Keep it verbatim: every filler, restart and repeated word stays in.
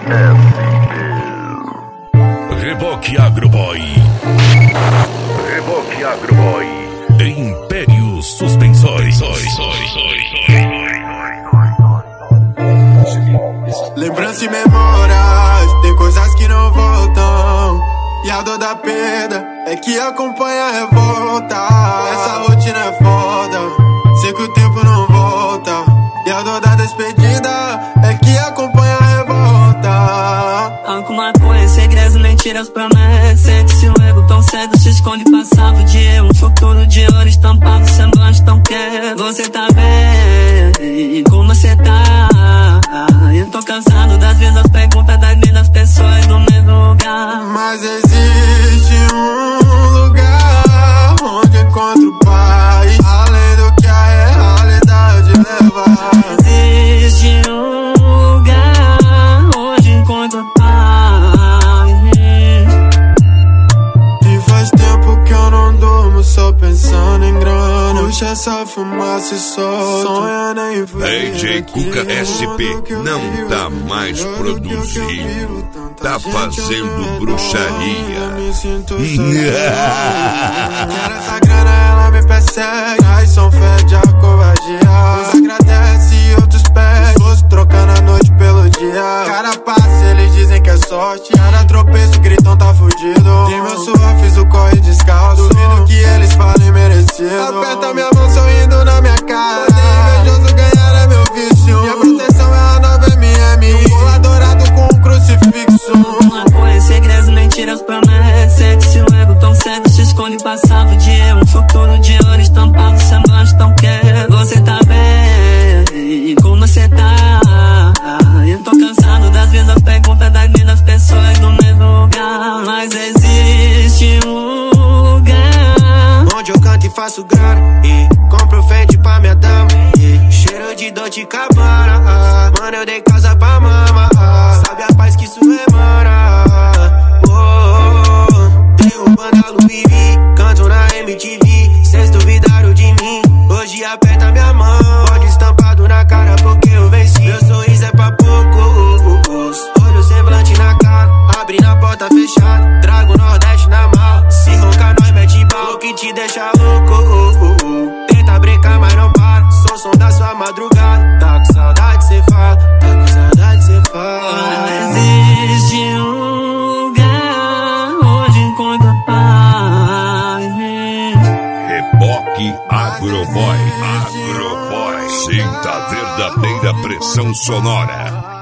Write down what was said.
Reboque Agroboy. Reboque Agroboy. Império Suspensórios. Lembranças e memórias, tem coisas que não voltam. E a dor da perda é que acompanha a revolta. Essa rotina é foda, sei que o tempo não volta. E a dor da despedida é que acompanha a revolta. Álcool, maconha, segredos, mentiras, promessas. Sente-se um ego tão cedo, se esconde passado de eu. Um futuro de ouro estampado, semblante tão quieto. Você tá bem? Como você tá? Eu tô cansado das mesmas perguntas das mesmas pessoas no mesmo lugar. Mas existe um lugar onde encontro paz, além do que a realidade leva. Existe um lugar onde encontro paz. E faz tempo que eu não durmo só pensando em grana. Puxa essa fumaça e só sonhando em ver. D J Cuca S P não tá mais produzindo, tá fazendo bruxaria. Quero essa grana, ela me persegue. Traição fede a covardia. Uns agradece e outros pede. Fosse trocando a noite pelo dia. Cada passo eles dizem que é sorte. Cada tropeço gritam tá fudido. Tem meu suor, fiz o corre descalço. Duvido que eles falem merecido. Aperta minha mão sorrindo na minha cara. Poder invejoso ganhar é meu vício. Minha proteção é a nova M M. Um colar dourado com um crucifixo. Maconha, segredos, mentiras, promessas. Sente-se um ego tão cego, se esconde passado de eu. Um futuro de ouro estampado, semblante tão quieto. Você tá bem? Como você tá? Eu tô cansado das mesmas perguntas das mesmas pessoas no mesmo lugar. Mas existe um lugar onde eu canto e faço grana, e compro Fendi pra minha dama, e cheiro de Dolce e Gabbana, ah. Mano, eu dei casa pra mama, ah. Sabe a paz que isso emana, oh, oh, oh. Derrubando a Louis V, canto na M T V. Cês duvidaram de mim, hoje aperta minha mão. Pode estampado na cara porque eu venci. Meu sorriso é pra poucos, olho semblante na cara, abre na porta fechada. Trago o Nordeste na mala, se roncar nós mete bala que te deixa louco, oh, oh, oh. Tenta brincar mas não para, sou o som da sua madrugada. Tá com saudade cê fala, tá com saudade cê fala. Existe um lugar onde encontro paz. Reboque Agroboy. Agroboy. Sinta a verdadeira pressão sonora.